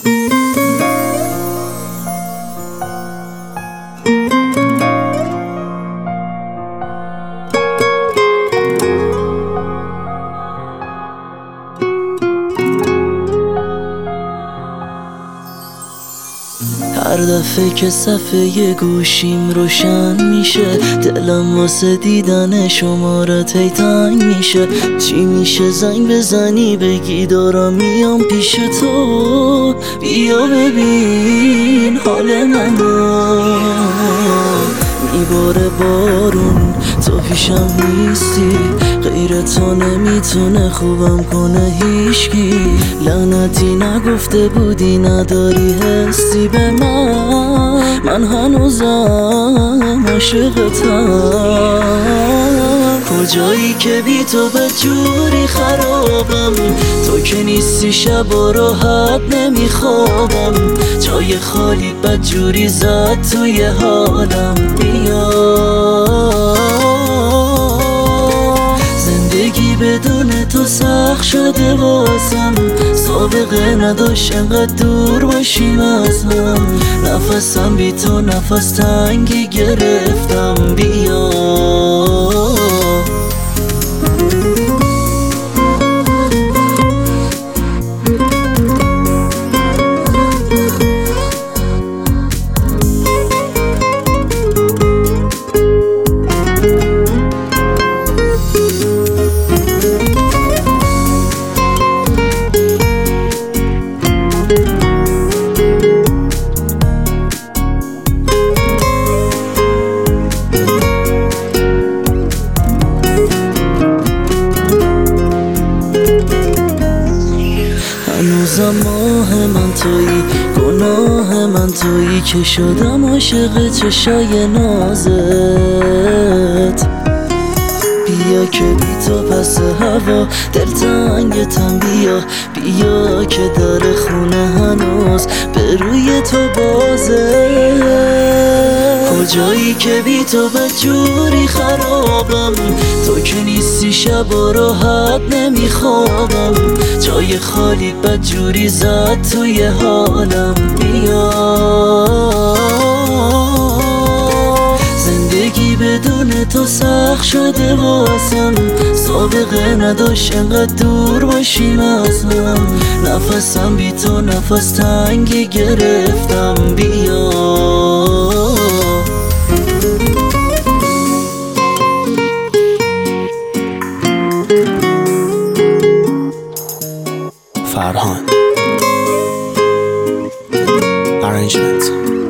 هر دفعه که صفحه گوشیم روشن میشه دلم واسه دیدن شمارت هی تنگ میشه. چی میشه زنگ بزنی بگی دارم میام پیش تو، بیا ببین حال منو. میباره بارون تو پیشم نیستی، غیر تو نمیتونه خوبم کنه هیچکی. لعنتی نگفته بودی نداری حسی به من هنوزم عاشقتم. کجایی که بی تو به جوری خرابم، تو که نیستی شبا راحت نمیخوابم. جای خالی بدجوری زد توی حالم، بیا زندگی بدون تو سخت شده واسم. سابقه نداشت انقدر دور باشیم از هم، نفسم بی تو نفس تنگی گرفتم، بیا هنوزم ماه من تویی، گناه من تویی که شدم عاشق چشای نازت. بیا که بی تو پس هوا دلتنگتم، بیا که در خونه هنوز به روی تو بازه. کجایی که بی تو به جوری خرابم، تو که نیستی شبا راحت نمیخوابم. جای خالی بدجوری زد توی حالم، بیا زندگی بدون تو سخت شده واسم. سابقه نداشت انقدر دور باشیم از هم، نفسم بی تو نفس تنگی گرفتم، بیا فرهان Arrangement